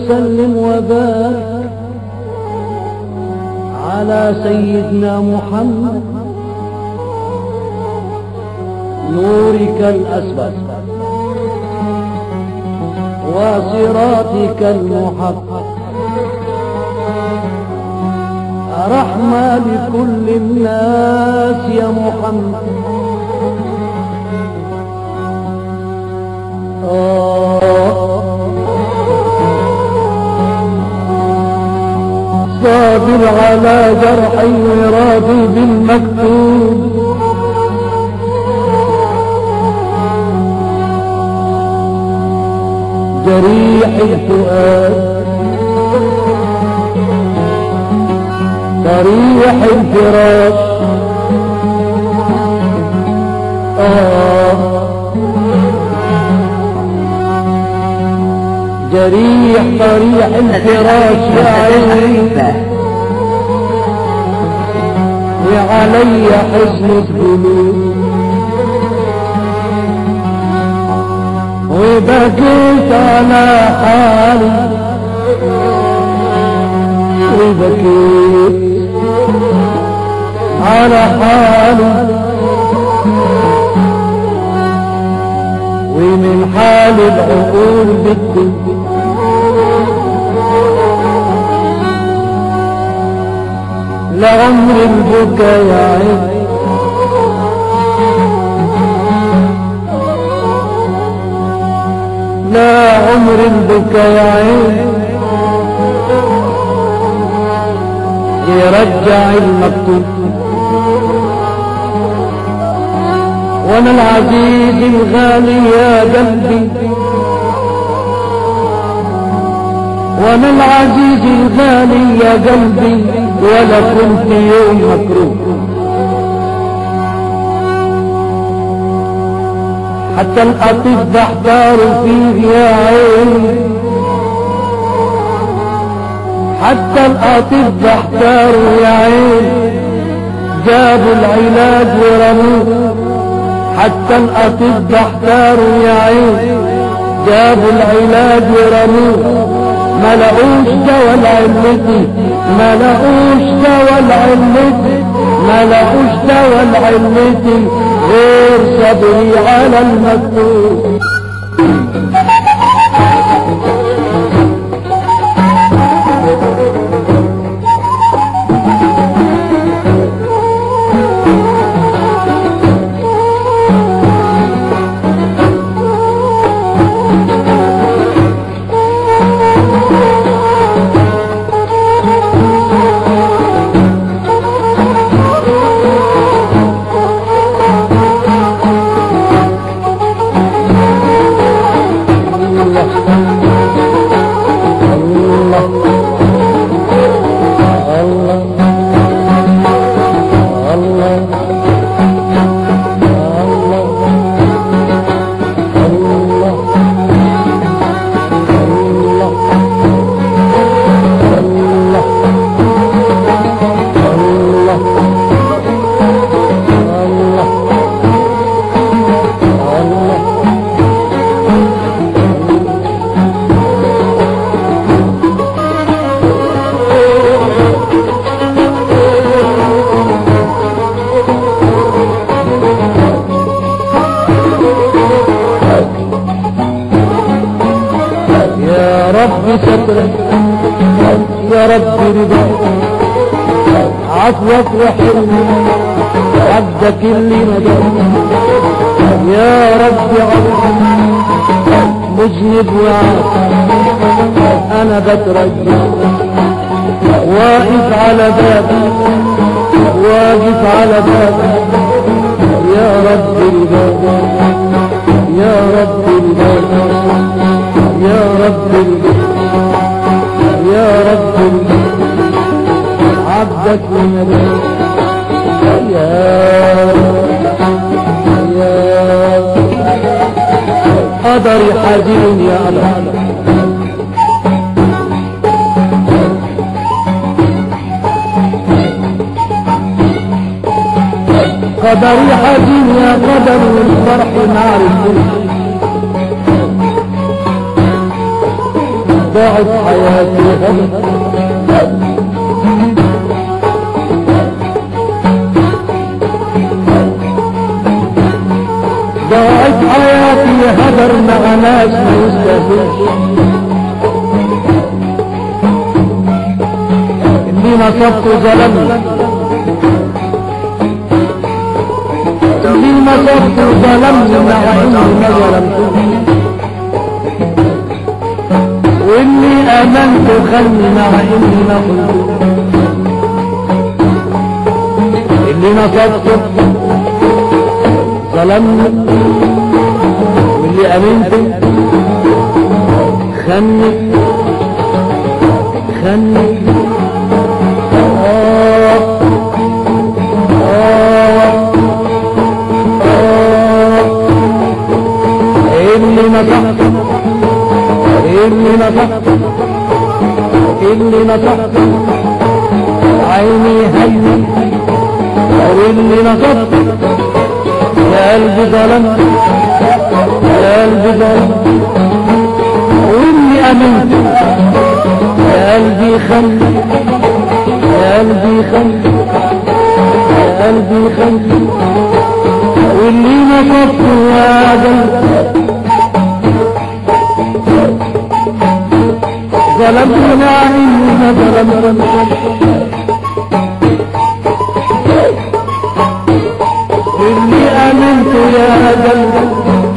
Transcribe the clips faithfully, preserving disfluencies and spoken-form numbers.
وسلم وبارك على سيدنا محمد نورك الأسبق وصراطك المحقق رحمة لكل الناس يا محمد. صابر على جرحي وراضي بالمكتوب جريح الفؤاد صريح الفراش آه جريح صريح الفراش يا عيني وعلي حزن الذنوب وبكيت على حالي وبكيت على حالي ومن حال العقول بدي لعمر البكا يا عين لا عمر البكا يا عين يرجع المكتوب وانا العزيز الغالي يا قلبي وانا العزيز الغالي يا قلبي ولا كنت يوم مكروه حتى الأطباء احتاروا فيه يا عيني حتى الأطباء احتاروا يا عيني جابوا العلاج ورموه حتى الأطباء احتاروا يا عيني جابوا العلاج ورموه ما لقوش دوا لعلتي ما لقوش دوا لعلتي ما لقوش دوا لعلتي غير صبري على المكتوب. يا رب رضاك عفوك وحلمك عبدك اللي نداك يا رب عفوك مذنب وعافى انا بترجى واقف على بابك واقف على بابك يا رب رضاك يا رب رضاك يا رب رضاك يا رب عبدك ونداك يا يا قدري حزين يا الله قدري حزين يا قدر والفرح نار الدنيا ضاعت حياتي هدر ضاعت حياتي هدر مع ناس ما يستاهلش اللي نصبت ظلمني اللي نصبت ظلمني مع اني ما ظلمتوش واللي امنت خلني مع اني ما قلتوش اللي نصبت ظلمني واللي امنت خني خني آه آه آه اللي نصحت اللي نصحت اللي نصحت عيني هيني واللي نصحت يا قلبي ظلمت يا قلبي ظلمت واللي امنت يا قلبي خلي يا قلبي خلي يا قلبي خلي واللي نصبت يا قلبي ظلمت مع اني ما ظلمت اللي امنت يا قلبي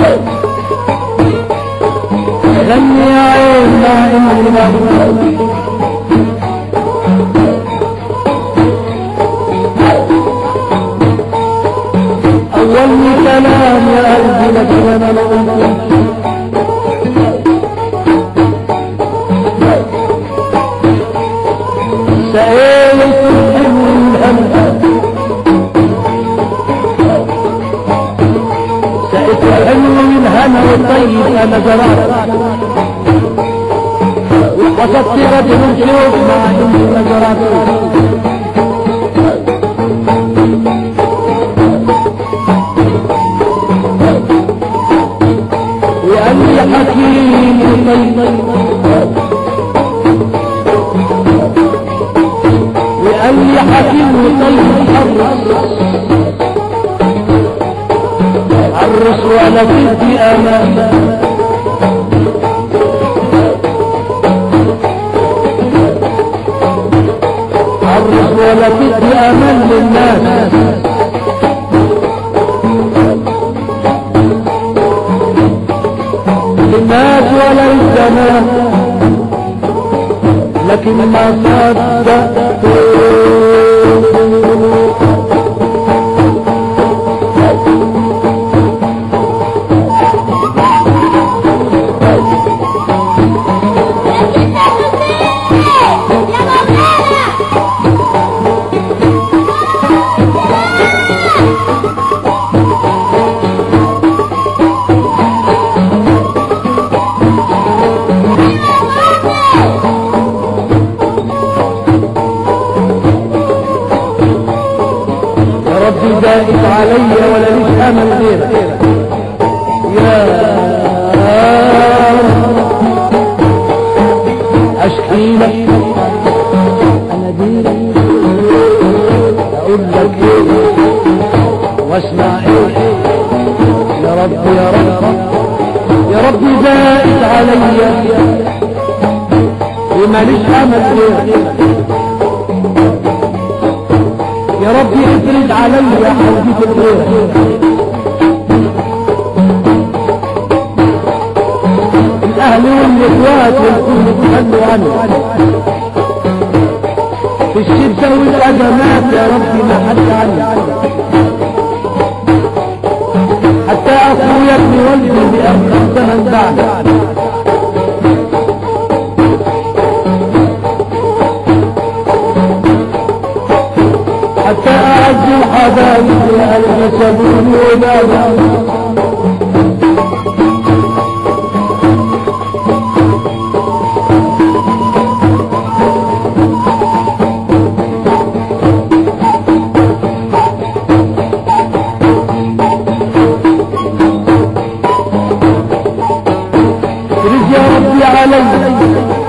غني يا عين مع اني ما ظلمت اولني كلام يا قلبي لكن انا ما قلتش سألت الحلو والهم سألت الحلو والهم والطيب انا زرعت وحصدت رجل شوف مع اني ما زرعت وقال لي حكيم طيب وقال لي حكيم طيب حرص حرص ولا تدي امان حرص ولا تدي امان للناس للناس ولا للزمان لكن ما صدقت زائد علي ولا ليش امل غيرك يا اشكي لك انا ديري اقول لك ايه واسمع ايه يا رب يا رب يا رب زائد علي وما ليش امل غيرك يا ربي افرد علي يا حبيبي الغير الاهل والاخوات والكل تخلوا عنه في الشدة والازمات يا ربي ما حد عني حتى اخويا ابن والدي بأربع زمن بعد حتى أعز الحبايب يا أهل سبيل وبابا رزق يا ربي علي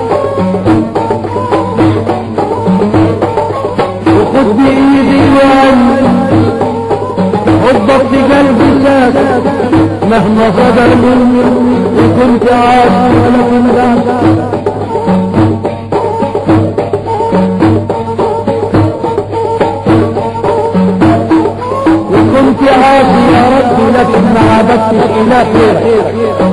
وخد بايدي وعلي حبك في قلبي ساكت مهما صدر مني وكنت عاصي ولا كنت وكنت عاصي يا ربي لكن ما عبدتش إلى خيرك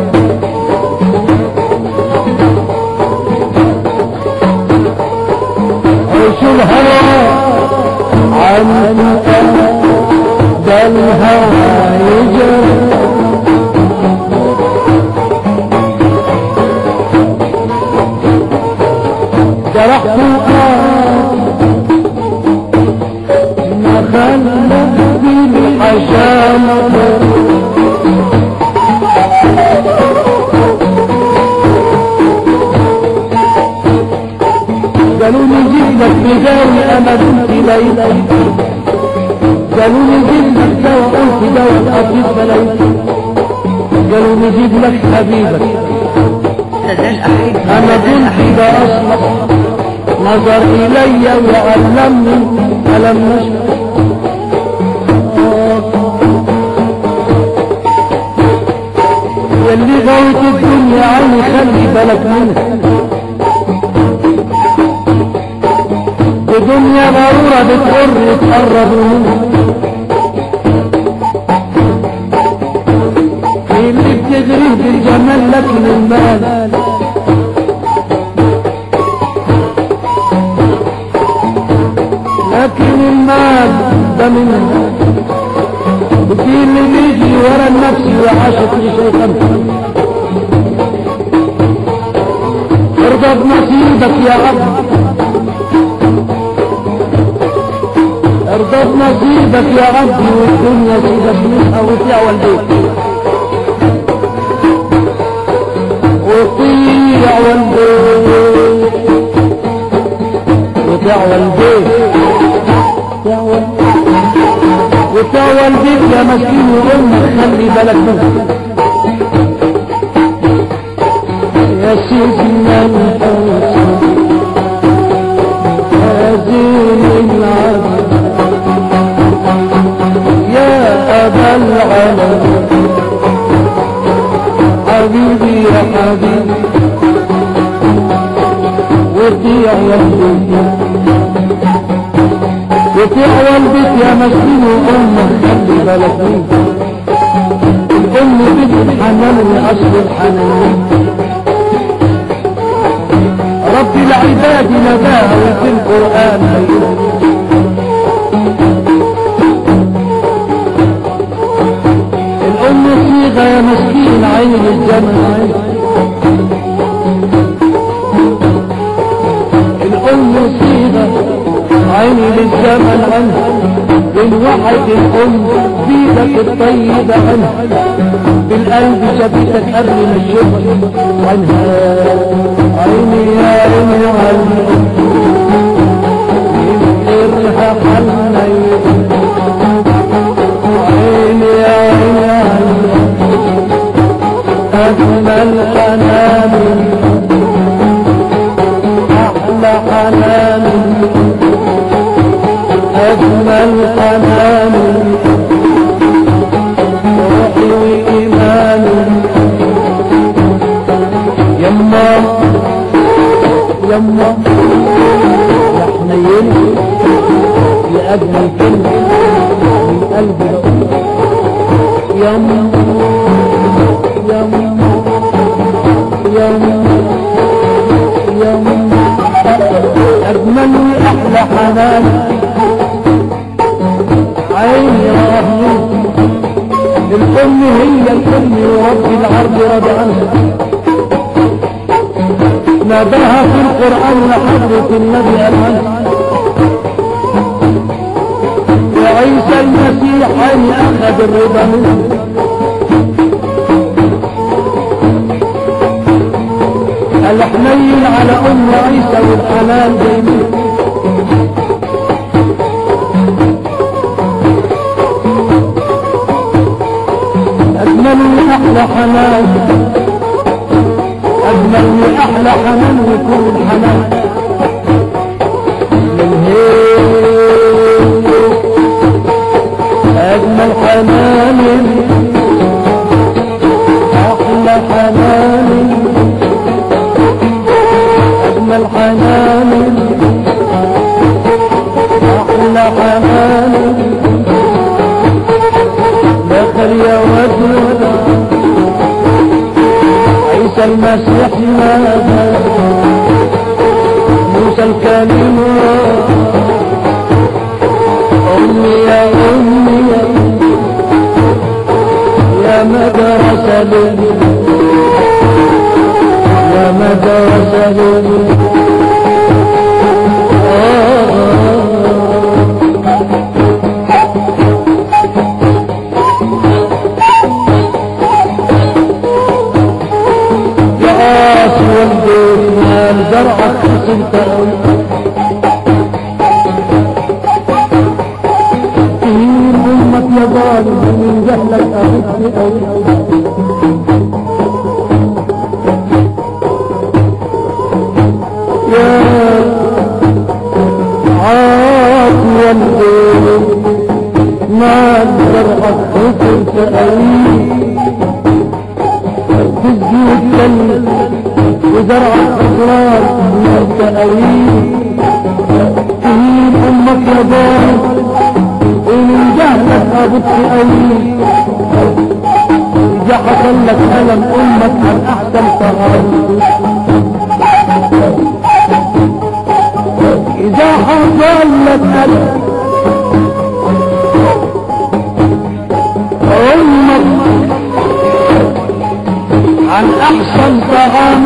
عيش الهوى عنك ده الهوى يجري جرحت ما خلت بالحشامة قالوا لي جيب لك بداوي انا كنت ليلى قالوا لي جيب لك دواء قلت دواء الاطباء ليلى قالوا لي جيب لك حبيبك انا كنت باصلح نظر الي وعلمني الم نشفى يلي غوت الدنيا عني خلي بالك منها الدنيا ضرورة بتقر تقرب منها اللي بتجريه بالجمال لكن المال لكن المال ده منها وفي اللي بيجي ورا النفس وعاشت لشيطان ارضى بنصيبك يا عبد ارضى بنصيبك يا عبدي والدنيا سيبك منها وطيع والبيت وطيع والبيت وطيع والبيت وطيع والبيت يا مسكين وامك خلي بالك منها يا سيدنا الحسن هزيم العبد أبا العالم حبيبي يا حبيبي وطيع والبيت وطيع والبيت يا مسكين وأمك خلي بالك منها الأم بنت الحنان وأصل الحنان رب العباد نباها وفي القرآن بينها يا مسكين عين الجمل الأم صيغة عين للزمن عنها بالوحد الأم بيدك الطيبة عنها بالقلب شبيتك قبل من الشغل عنها عيني يا عيني عيني يمكرها حلنا عيني يا عيني عيني أجمل حنان أحلى حنان أجمل حنان روحي وإيمان يما يما يا حنين يا أجمل كلمة من قلبي يما يما يما يما أجمل وأحلى حنان عيني رهيب الأم هي الأم ورب العرض رضى عنها ناداها في القرآن لحضرة النبي عنها وعيسى المسيح عيني أخذ الرضا منه الحنين على أم عيسى والحنان دايما أجمل وأحلى حنان أجمل وأحلى حنان ويكون الحنان من هيك المسيح نادى موسى الكليم أمي يا أمي يا مدرسة لي يا مدرسة لي زرعك خسرت أوي كثير أمك يا ظالم من جهلك أخذت أوي يا عاطي الغير ما زرعك خسرت أوي تزيد كلمة وزرع الأسرار من التأويل تهين أمك يا ضال ومن جهلك أبط أويل إذا حصل لك ألم أمك عن أحسن طهارة إذا حصل لك ألم أمك عن أحسن طعام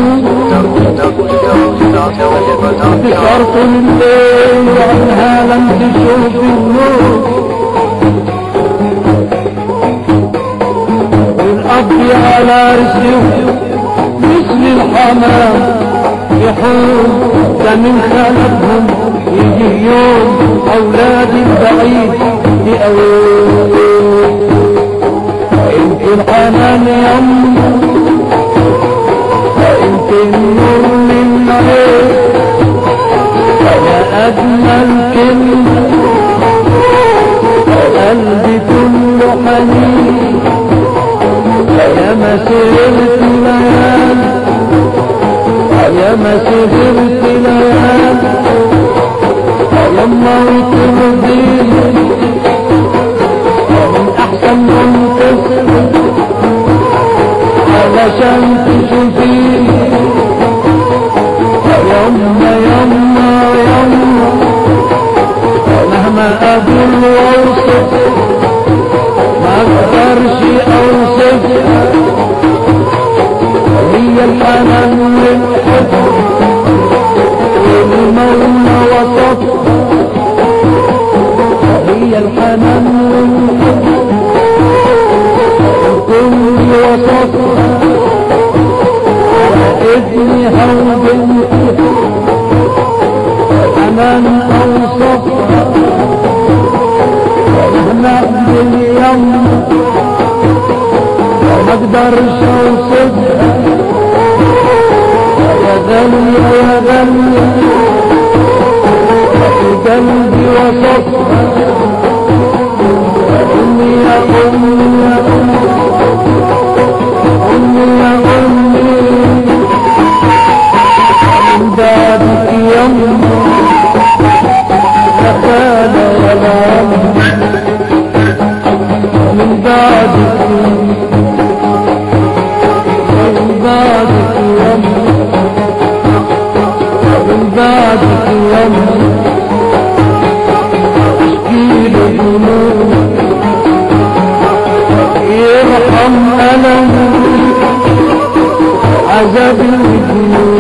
بشرط الليل عنها لم تشوف النور والأب على رسله مثل الحمام يحور ده من خلقهم يجي يوم أولاد البعيد يقوي يمكن حنان يم يمكن نور من عين يا أجمل كلمة قلبي كله حنين يا مسيرة ليال يا مسيرة ليال يما وترضيني من أحسن منتصر علشان تشوفيني يما يما يما مهما أقول وأوصف ما أقدرش أوصف هي الحنان والحب والمولى وصف هي الحنان والحب والكل وصف ابني هون حنان أوصف مهما باليوم ما اقدرش اوصفها يا غالية يا غالية في قلبي وصفها أمي يا أمي يا أمي أمي يا أمي من بعدك يمي لا خالة ولا أمي من بعدك من بعدك يمي من بعدك يمي اشكي له ذنوب يرحم ألمي عذابي وجنوني